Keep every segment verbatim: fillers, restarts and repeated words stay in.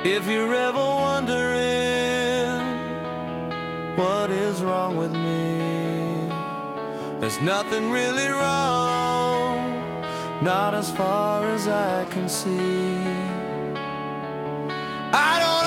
If you're ever wondering what is wrong with me, there's nothing really wrong, not as far as I can see. I don't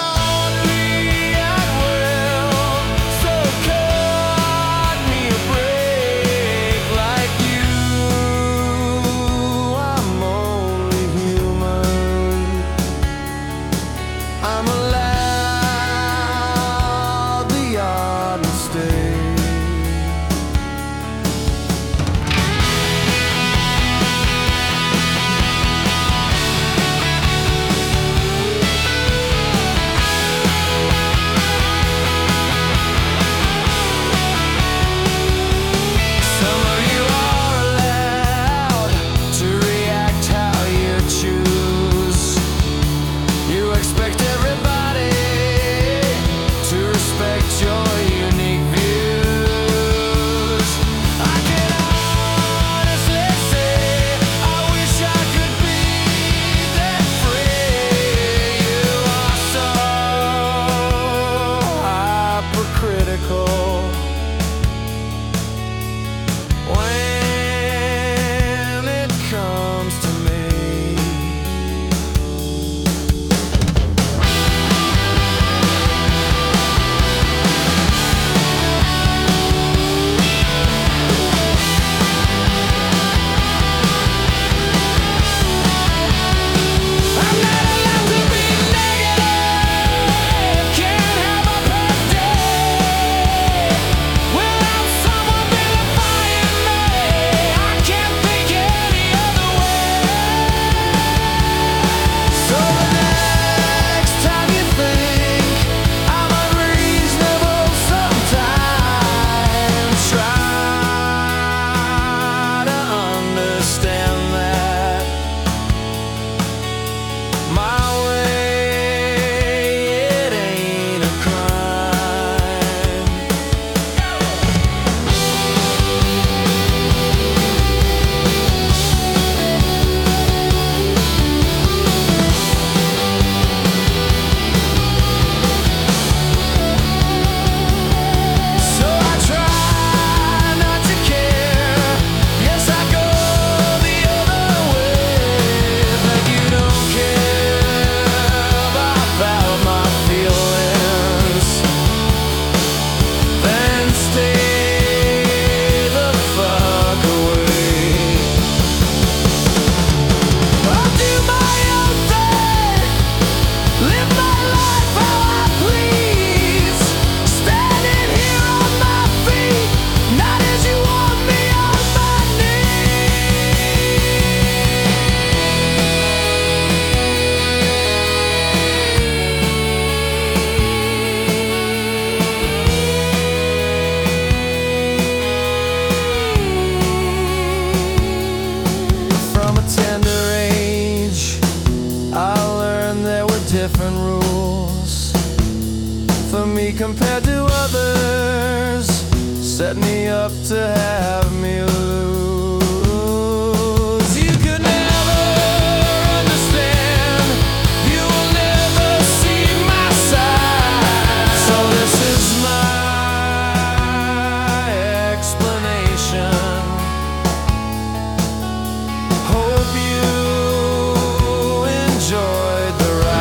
different rules for me compared to others, set me up to have me lose. You could never understand, you will never see my side. So this is my explanation. Hope you enjoyed the ride.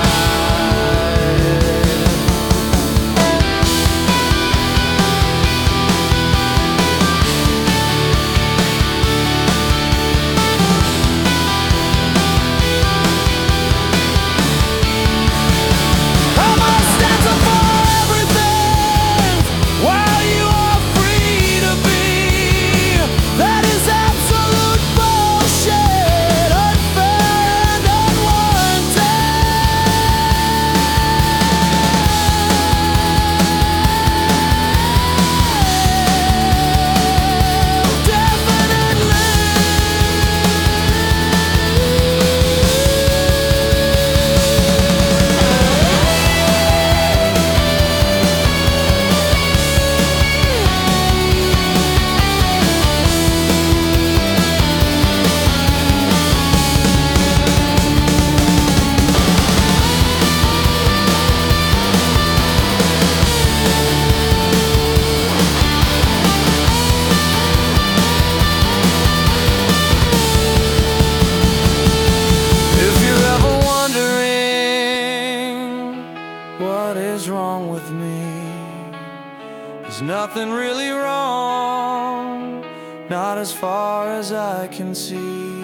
what is wrong with me? There's nothing really wrong, not as far as I can see.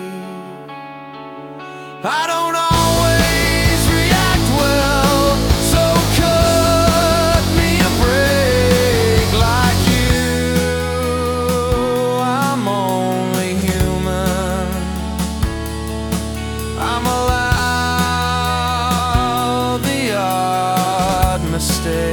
I don't always react well, so cut me a break like you. I'm only human, I'm allowed the odd mistake.